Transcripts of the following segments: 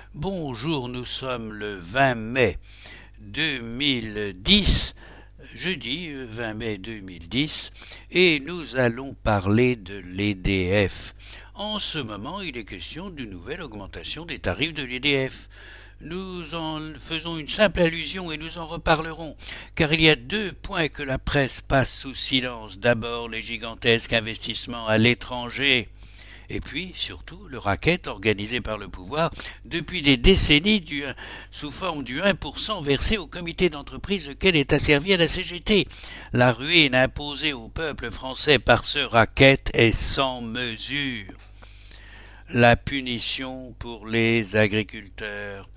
Bonjour, nous sommes le 20 mai 2010, jeudi 20 mai 2010, et nous allons parler de l'EDF. En ce moment, il est question d'une nouvelle augmentation des tarifs de l'EDF. Nous en faisons une simple allusion et nous en reparlerons, car il y a deux points que la presse passe sous silence. D'abord, les gigantesques investissements à l'étranger. Et puis, surtout, le racket organisé par le pouvoir depuis des décennies sous forme du 1% versé au comité d'entreprise lequel est asservi à la CGT. La ruine imposée au peuple français par ce racket est sans mesure. La punition pour les agriculteurs.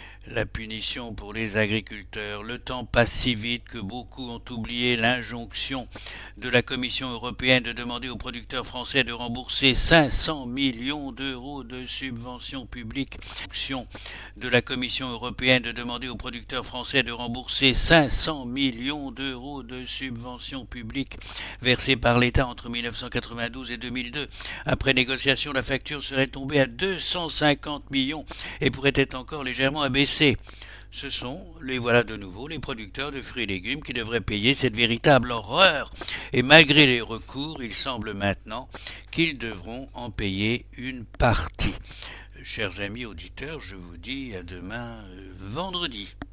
Le temps passe si vite que beaucoup ont oublié l'injonction de la Commission européenne de demander aux producteurs français de rembourser 500 millions d'euros de subventions publiques. De la Commission européenne de demander aux producteurs français de rembourser 500 millions d'euros de subventions publiques versées par l'État entre 1992 et 2002. Après négociation, la facture serait tombée à 250 millions et pourrait être encore légèrement abaissée. Ce sont, les voilà de nouveau, les producteurs de fruits et légumes qui devraient payer cette véritable horreur. Et malgré les recours, il semble maintenant qu'ils devront en payer une partie. Chers amis auditeurs, je vous dis à demain vendredi.